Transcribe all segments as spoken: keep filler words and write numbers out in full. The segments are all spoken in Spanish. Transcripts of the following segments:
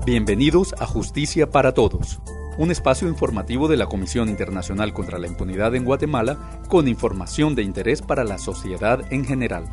Bienvenidos a Justicia para Todos, un espacio informativo de la Comisión Internacional contra la Impunidad en Guatemala con información de interés para la sociedad en general.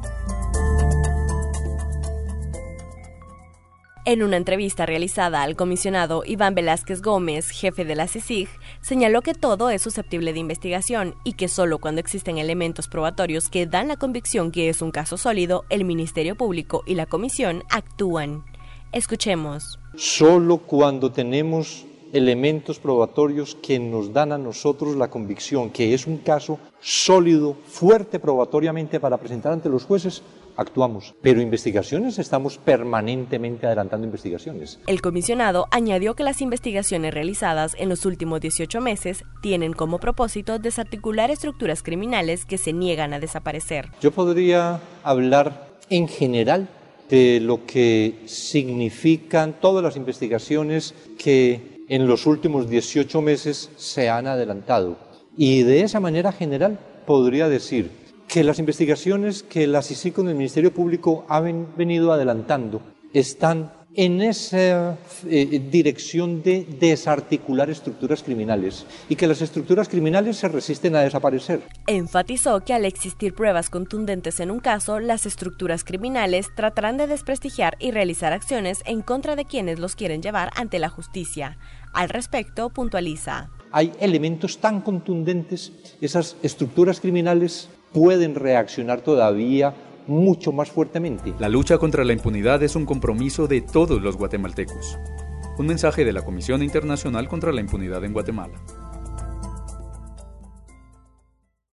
En una entrevista realizada al comisionado Iván Velázquez Gómez, jefe de la C I C I G, señaló que todo es susceptible de investigación y que solo cuando existen elementos probatorios que dan la convicción que es un caso sólido, el Ministerio Público y la Comisión actúan. Escuchemos. Solo cuando tenemos elementos probatorios que nos dan a nosotros la convicción que es un caso sólido, fuerte probatoriamente para presentar ante los jueces, actuamos. Pero investigaciones, estamos permanentemente adelantando investigaciones. El comisionado añadió que las investigaciones realizadas en los últimos dieciocho meses tienen como propósito desarticular estructuras criminales que se niegan a desaparecer. Yo podría hablar en general de lo que significan todas las investigaciones que en los últimos dieciocho meses se han adelantado. Y de esa manera general podría decir que las investigaciones que la C I C I con el Ministerio Público han venido adelantando están en esa eh, dirección de desarticular estructuras criminales y que las estructuras criminales se resisten a desaparecer. Enfatizó que al existir pruebas contundentes en un caso, las estructuras criminales tratarán de desprestigiar y realizar acciones en contra de quienes los quieren llevar ante la justicia. Al respecto, puntualiza. Hay elementos tan contundentes, esas estructuras criminales pueden reaccionar todavía mucho más fuertemente. La lucha contra la impunidad es un compromiso de todos los guatemaltecos. Un mensaje de la Comisión Internacional contra la Impunidad en Guatemala.